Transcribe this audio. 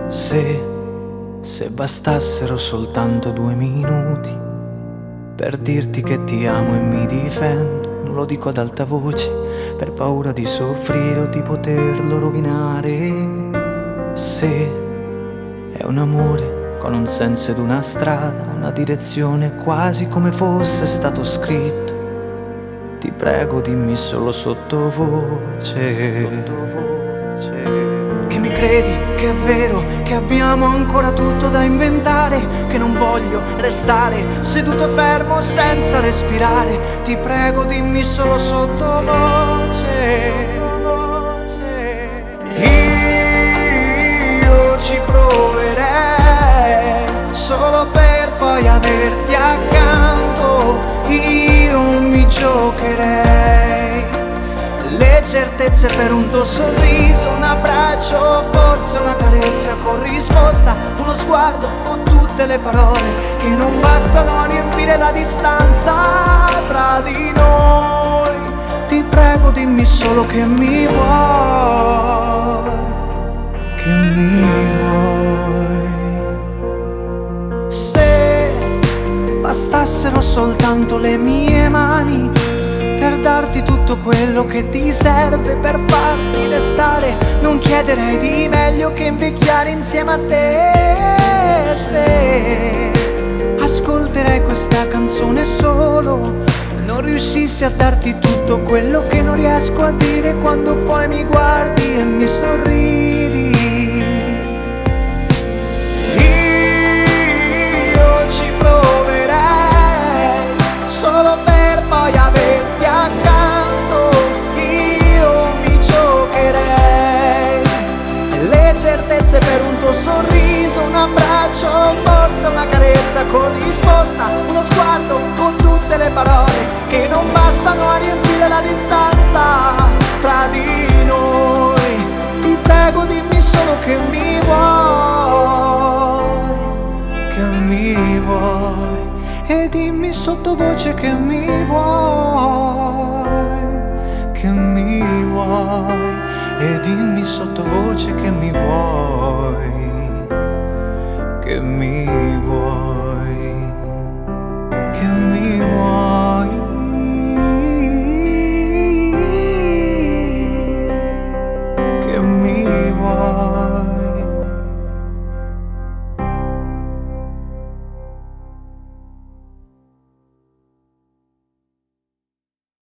Se bastassero soltanto 2 minuti per dirti che ti amo e mi difendo, non lo dico ad alta voce per paura di soffrire o di poterlo rovinare. Se è un amore con un senso ed una strada, una direzione quasi come fosse stato scritto, ti prego dimmi solo sottovoce che mi credi, che è vero, che abbiamo ancora tutto da inventare, che non voglio restare seduto fermo senza respirare. Ti prego dimmi solo sottovoce. Io ci proverei solo per poi averti accanto. Io mi giocherei le certezze per un tuo sorriso, un abbraccio, forse una carezza con risposta, uno sguardo o tutte le parole che non bastano a riempire la distanza tra di noi. Ti prego dimmi solo che mi vuoi, che mi vuoi. Se bastassero soltanto le mie mani per darti tutto quello che ti serve per farti restare, non chiederei di meglio che invecchiare insieme a te. Se ascolterei questa canzone solo non riuscissi a darti tutto quello che non riesco a dire quando poi mi guardi e mi sorridi. Io ci proverei solo per poi averti accanto. Io mi giocherei le certezze per un tuo sorriso, un abbraccio, forza, una carezza con risposta, uno sguardo con tutte le parole che non bastano a riempire la distanza tra di noi. Ti prego dimmi solo che mi vuoi, che mi vuoi, e dimmi sottovoce che mi vuoi, che mi vuoi, e dimmi sottovoce che mi vuoi, che mi vuoi.